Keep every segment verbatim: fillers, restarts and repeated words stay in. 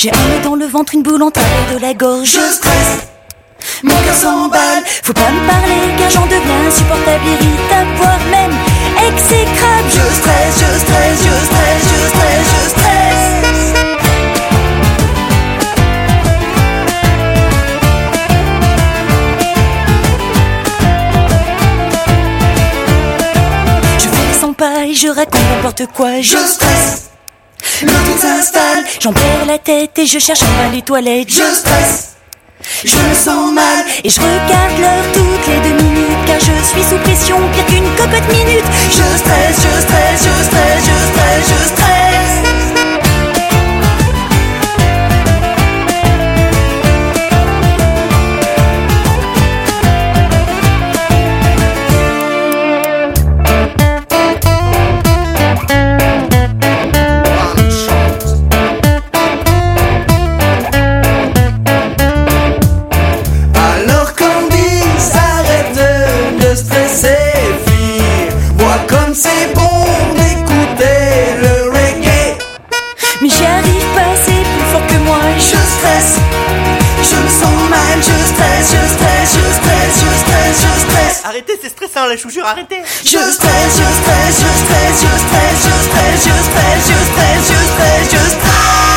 J'ai un nœud dans le ventre, une boule en travers de la gorge. Je stresse, mon cœur s'emballe. Faut pas me parler car j'en deviens insupportable, irritable, voire même exécrable. Je stresse, je stresse, je stresse, je stresse, je stresse. Je fais les cent pas et je raconte n'importe quoi. Je stresse, le tout s'installe. J'en perds la tête et je cherche en bas les toilettes. Je stresse, je me sens mal et je regarde l'heure toutes les deux minutes car je suis sous pression pire qu'une cocotte minute. Je stresse, je stresse, je stresse, je stresse, je stresse. C'est bon d'écouter le reggae. Mais j'y arrive pas, c'est plus fort que moi. Je stresse, je me sens mal. Je stresse, je stresse, je stresse, je stresse, je stresse. Arrêtez, c'est stressant là, je vous jure, arrêtez. Je stresse, je stresse, je stresse, je stresse, je stresse, je stresse, je stresse, je stresse, je stresse.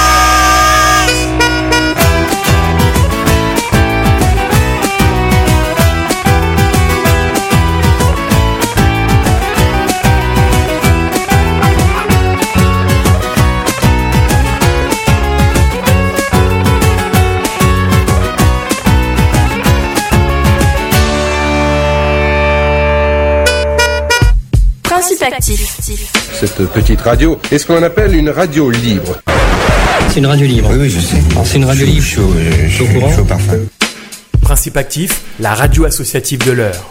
Actif. Cette petite radio est ce qu'on appelle une radio libre. C'est une radio libre. Oui, oui, je sais. C'est une radio libre. Chaud, chaud, chaud, chaud, chaud parfum. Principe Actif, la radio associative de l'heure.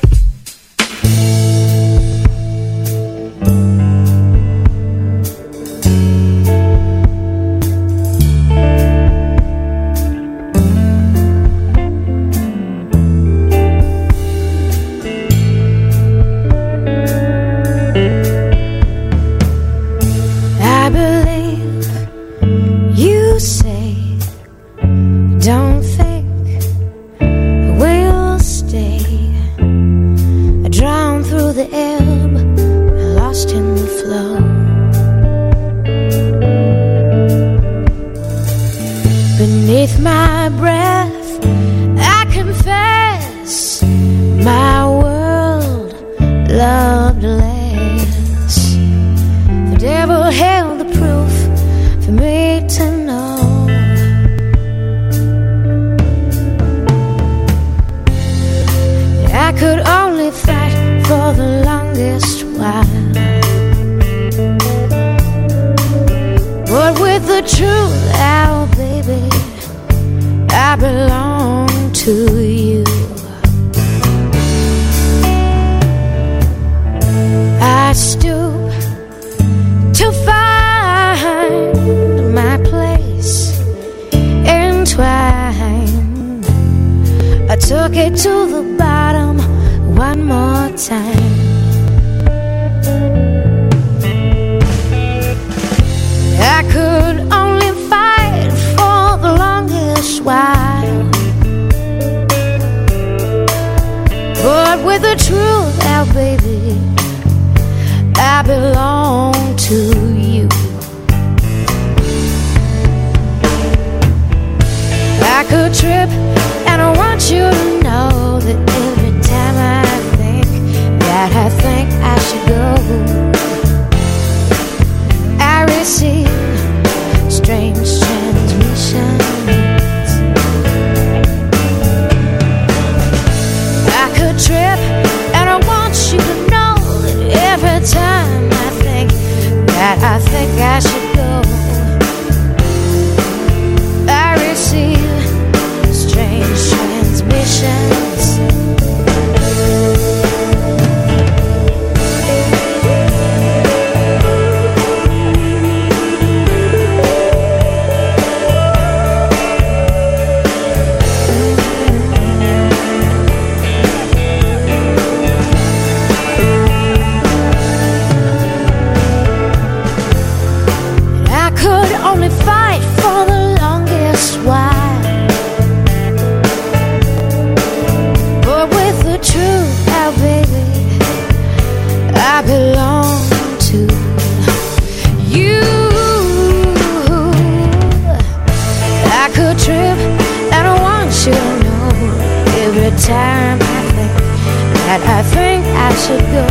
time I think that I think I should go,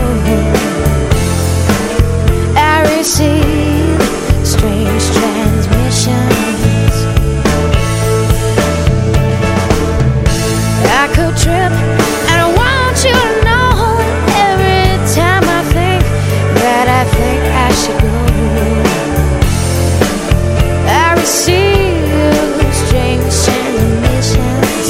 I receive strange transmissions. I could trip, and I want you to know every time I think that I think I should go, I receive strange transmissions.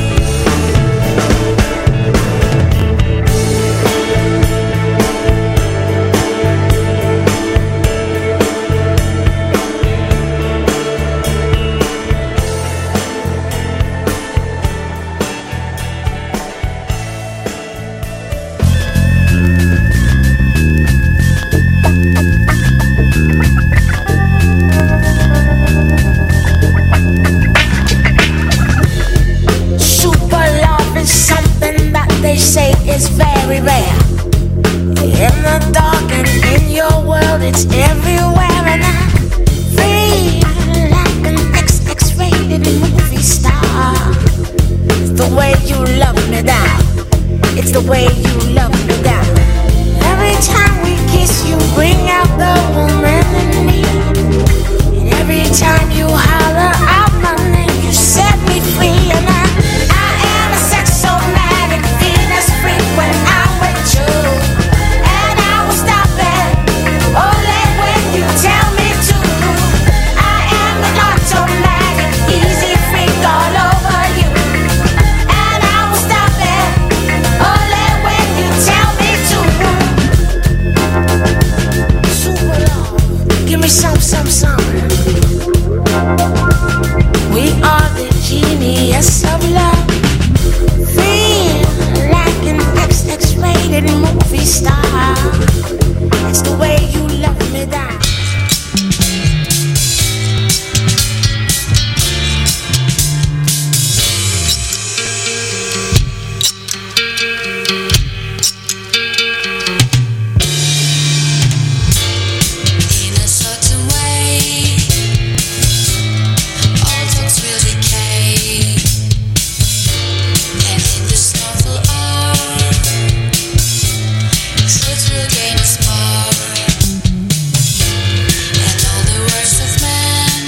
They say it's very rare. In the dark and in your world, it's everywhere. And I'm free like an X X-rated movie star. It's the way you love me down. It's the way you love me down. Every time we kiss, you bring out the woman in me. And every time you holler out my name, you set me free. And I, I am a sexomatic Venus freak when I'm with you. And I will stop it only when you tell me to. I am an automatic easy freak all over you. And I will stop it only when you tell me to. Super love, give me some, some, some. We are the genius of love. Feel like an X X-rated movie star. It's the way you love me down. In a certain way, all thoughts will decay, and in this awful hour, truth will gain its power, and all the words of man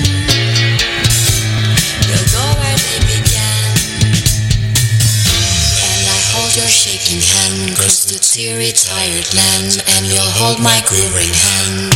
will go where they began. And I hold your shaking hand across the teary, tired land, and you'll hold my quivering hand.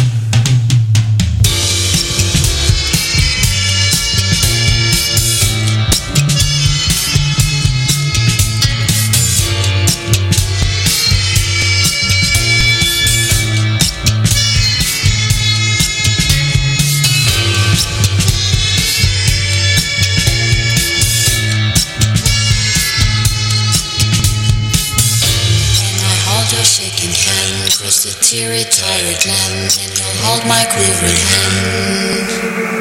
Shaking hand across the teary, tired land, and you'll hold my quivering hand.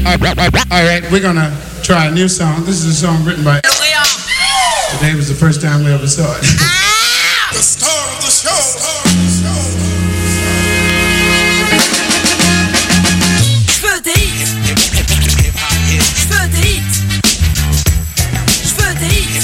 All right, we're gonna try a new song. This is a song written by. Today was the first time we ever saw it. The star of the show. J'veux des hits. J'veux des hits. J'veux des hits.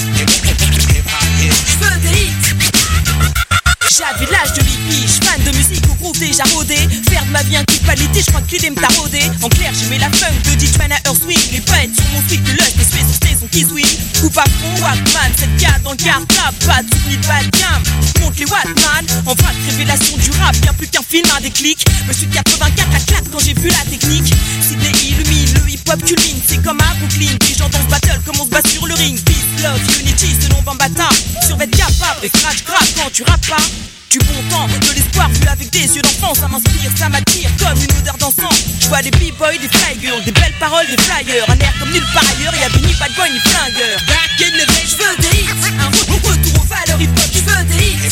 J'veux des hits. J'avais l'âge de huit piges, fan de musique au groupe déjà rodé. Faire de ma vie un kiff qualité, j'crois que l'idée me t'a rodé. En clair, j'aimais la funk de Ditchman à Earthwing. Les poètes sur mon tweet de Lust, les suées sur saison qui swing. Coupe à fond, Walkman, cette carte dans le cartable. Pas de soucis de bad cam, monte les Walkman. En vrac, révélation du rap, bien plus qu'un film, un déclic. Monsieur de quatre-vingt-quatre à claque quand j'ai vu la technique. Sydney illumine, le hip-hop culmine. C'est comme à Brooklyn, les gens dans ce battle comme on se bat sur le ring. Peace, love, unity, selon Bambata. Survêt capable, et scratch grave quand tu rappes pas. Du bon temps, de l'espoir vu avec des yeux d'enfant. Ça m'inspire, ça m'attire comme une odeur d'encens. Je vois des b-boys, des fly girls, des belles paroles, des flyers. Un air comme nulle part ailleurs, y'a ni bad boy ni flingueur. Back in the day, j'veux des hits. Un retour aux valeurs hip-hop, j'veux des hits.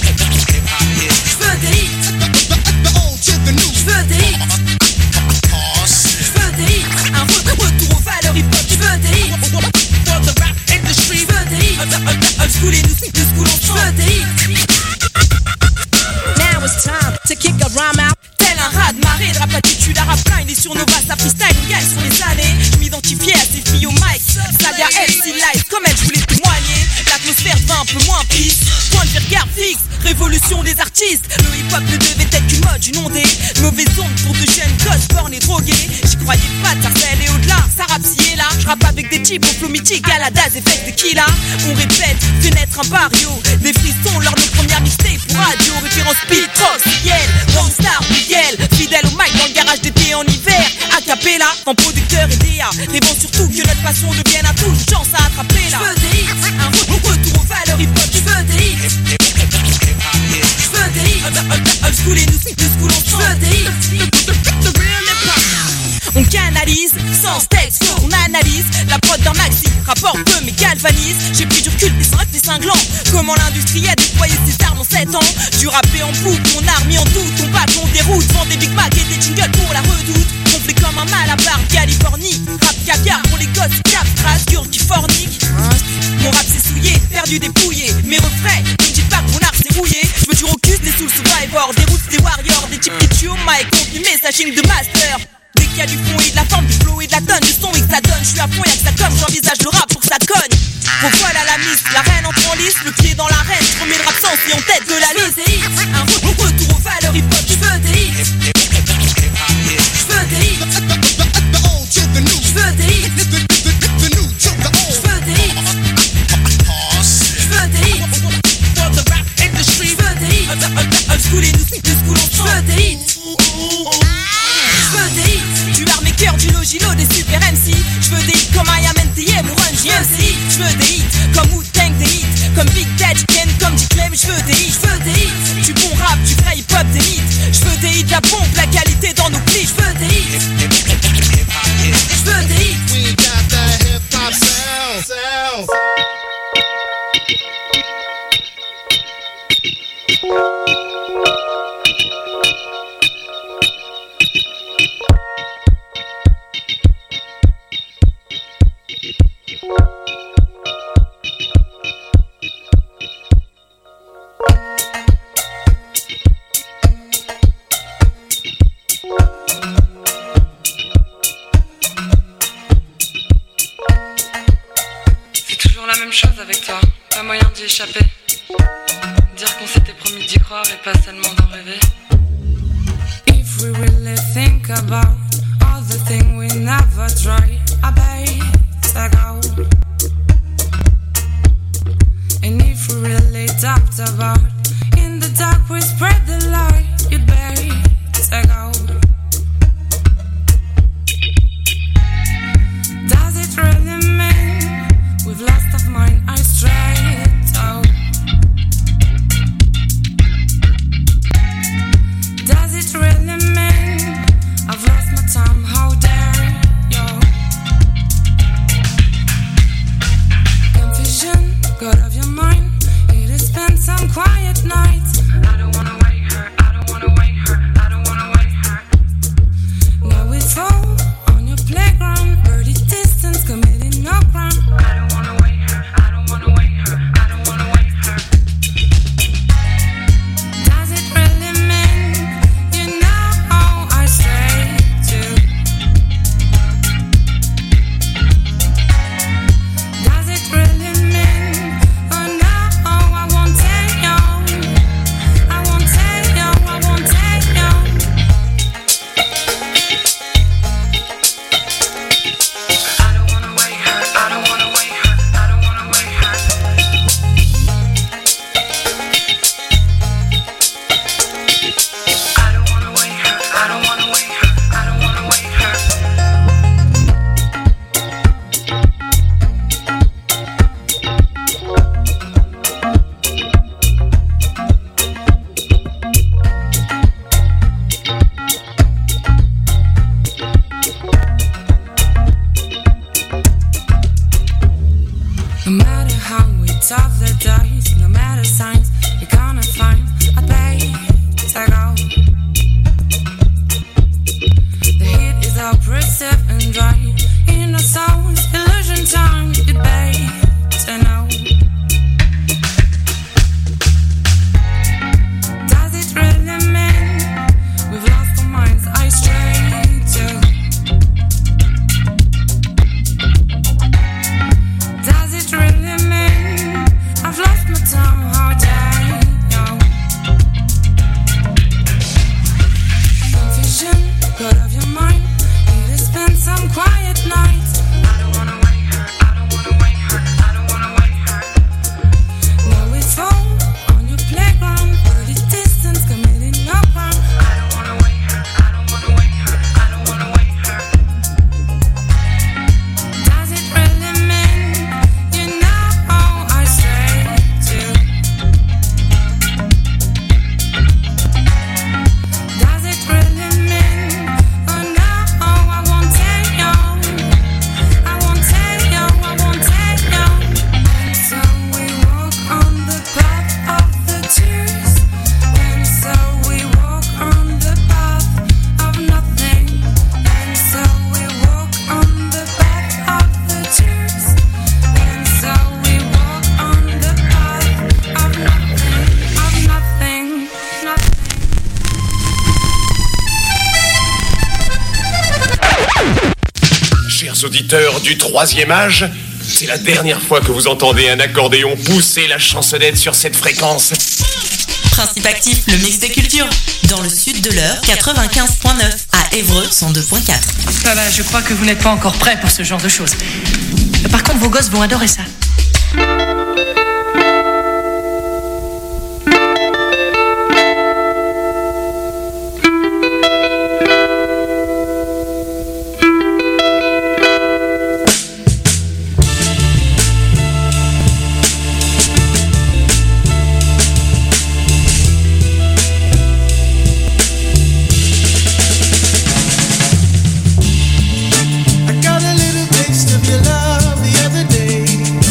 J'veux des hits. J'veux des hits. J'veux des hits. Un retour aux valeurs hip-hop, j'veux des hits. For the rap industry, j'veux des hits. Old school et new school ensemble, j'veux des hits. Now it's time to kick a rhyme out. Tel un rat de marée, de rap attitude, à rap line. Et sur Nova, ça freestyle, on gagne sur les années. Je m'identifiais à ces filles au mic. Saga M C Live, comme elle, je voulais témoigner. L'atmosphère devint un peu moins pisse. Point de vue regard fixe, révolution des artistes. Le hip-hop ne devait être qu'une mode, une ondée. Mauvaise onde pour de jeunes gosses bornés et drogués. J'y croyais pas, Tarzan et au-delà. Ça rappe ci et là. Je rappe avec des types au flow mythique, à la daz, effet de Killa. On répète, fait naître un barrio. Des frissons lors de nos premières mixtapes pour radio. Référence Pitrox, Yel, Rockstar, Miguel. Fidèle au mic dans le garage d'été en hiver. Acapella, en producteur et D A. Rêvons surtout que notre passion devienne un tout. Une chance à attraper là. J'veux des hits, un retour aux valeurs hip-hop. J'veux des hits. J'veux des hits. Old school et new school ensemble. J'veux des hits. The real hip-hop. On canalise, sans texte, on analyse. La prod d'un maxi, rapport peu mais galvanise. J'ai pris du recul, mais c'est vrai que c'est cinglant. Comment l'industrie a déployé ses armes en sept ans. Du rappé en boucle, mon arme mis en doute. On bat, on déroute, vend des Big Mac et des jingles pour la redoute. On fait comme un mal à part, Californie. Rap caviar pour les gosses, cap, Strasbourg qui fornique. Mon rap s'est souillé, perdu, dépouillé. Mes refrains, ne me dites pas que mon art s'est rouillé. Je me tire au cul des soul survivors, des roots, des warriors, des types qui tuent au mic, comprimé, saching de master. Dès qu'il y a du fond et de la forme, du flow et de la tonne, du son et que ça donne, je suis à fond, y'a que ça comme, j'envisage le rap pour que ça cogne. Faut voilà la mise, la reine entre en lice, le pied dans l'arène, je remets le rap sans et en tête de la liste. Un retour aux valeurs hip-hop, j'veux des hits. J'veux des hits. J'veux des hits. J'veux des hits. J'veux des hits. For the rap industry, j'veux des hits. Old school et new school ensemble, j'veux des hits. J'veux des hits. Tu armes mes cœurs du logilo des super M C. J'veux des hits comme I Am N T M ou Run G M C. J'veux des hits comme Wu-Tang des hits. Comme Big Daddy Ken, comme D-Clem. J'veux des hits. J'veux des hits. Du bon rap, du vrai hip-hop, des hits. J'veux des hits, la pompe, la qualité dans nos clips. J'veux des hits. J'veux des hits. We got that hip-hop sound. sound. Avec toi, pas moyen d'y échapper. Dire qu'on s'était promis d'y croire et pas seulement d'en rêver. If we really think about all the things we never tried, I bet go. And if we really talked about in the dark we spread the light, you'd better go. Does it really mean we've lost of mine, I straight out? Does it really mean I've lost my time? How dare you? No matter how we toss the dice, no matter signs we're gonna find a way to go. The heat is oppressive and dry. In our souls, illusion time, you better know. Does it really mean we've lost our minds? I stray to. Does it really mean I've lost my time? How dare you? Confusion, got off your mind. Need to spend some quiet nights. I don't wanna wake her, I don't wanna wake her, I don't wanna wake her. Now we fall on your playground, put it distance, committing no crime. I don't wanna wake her, I don't wanna wake her, I don't wanna wake her. Does it really mean you know I stray to? Does it really mean oh no, I won't take you, I won't take you, I won't take you. And so we walk on the path of the tears, and so we walk on the path of nothing, and so we walk on the path of the tears, and so we walk on the path of nothing, of nothing, nothing. Chers auditeurs du troisième âge, c'est la dernière fois que vous entendez un accordéon pousser la chansonnette sur cette fréquence. Principe actif, le mix des cultures. Dans le sud de l'heure, quatre-vingt-quinze virgule neuf. À Évreux, cent deux virgule quatre. Ah bah, je crois que vous n'êtes pas encore prêts pour ce genre de choses. Par contre, vos gosses vont adorer ça. I got a little taste of your love the other day.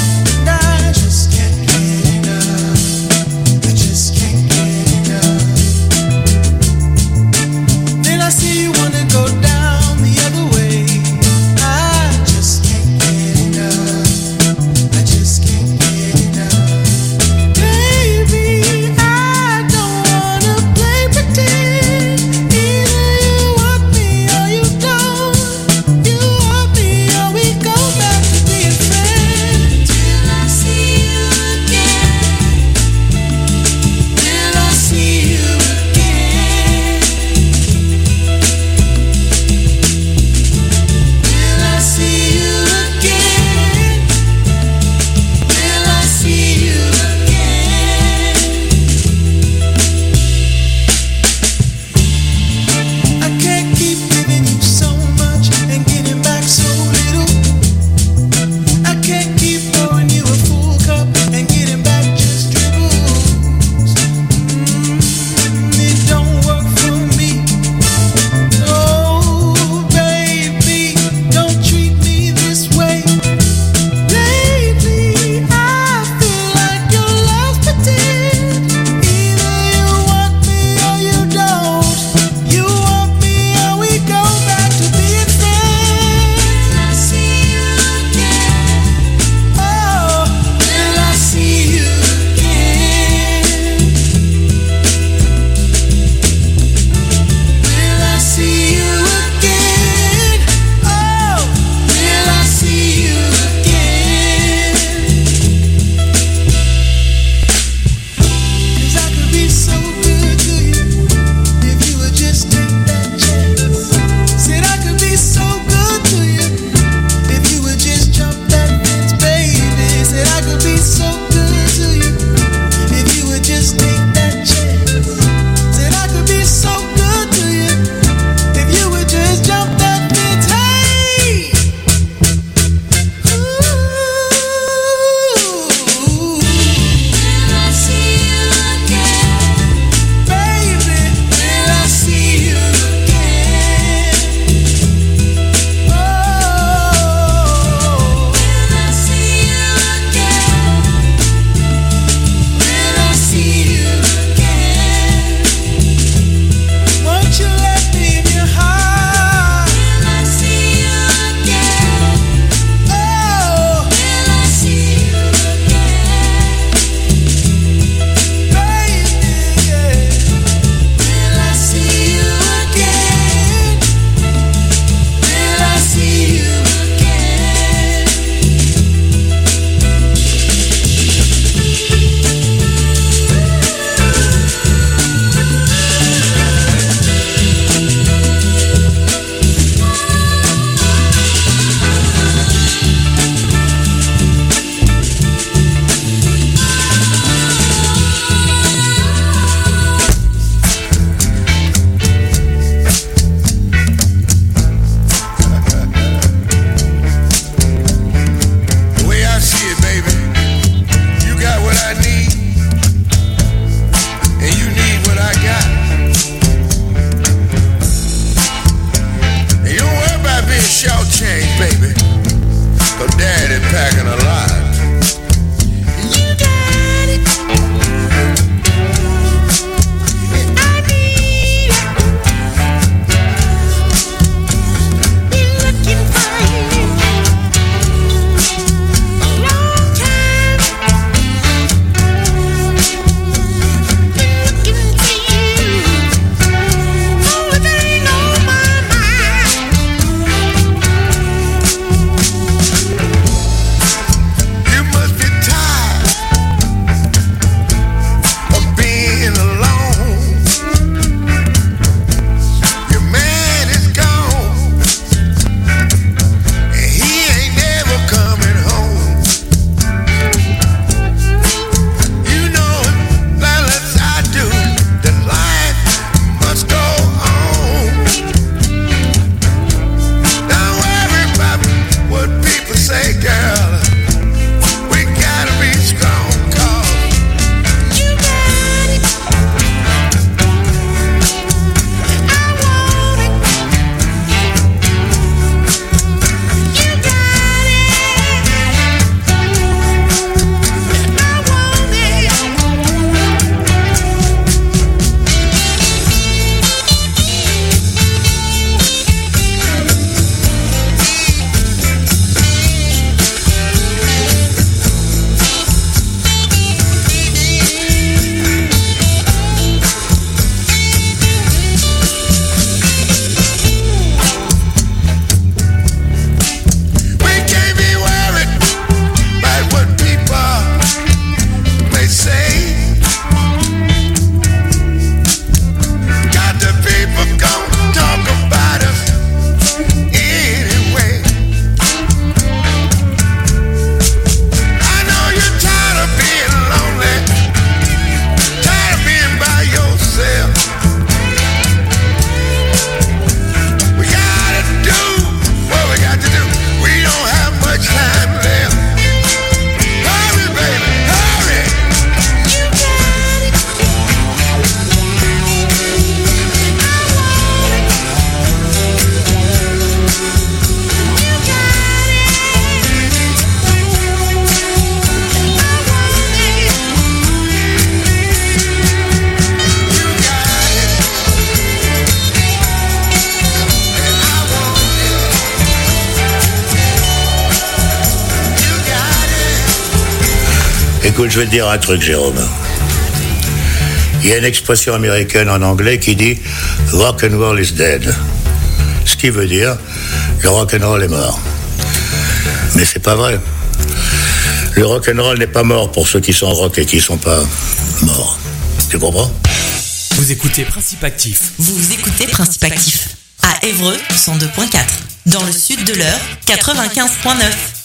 Écoute, je vais te dire un truc, Jérôme. Il y a une expression américaine en anglais qui dit « rock and roll is dead ». Ce qui veut dire « le rock and roll est mort ». Mais c'est pas vrai. Le rock and roll n'est pas mort pour ceux qui sont rock et qui sont pas morts. Tu comprends ? Vous écoutez Principe Actif. Vous écoutez Principe Actif. À Évreux, cent deux point quatre. Dans le sud de l'Eure, quatre-vingt-quinze point neuf.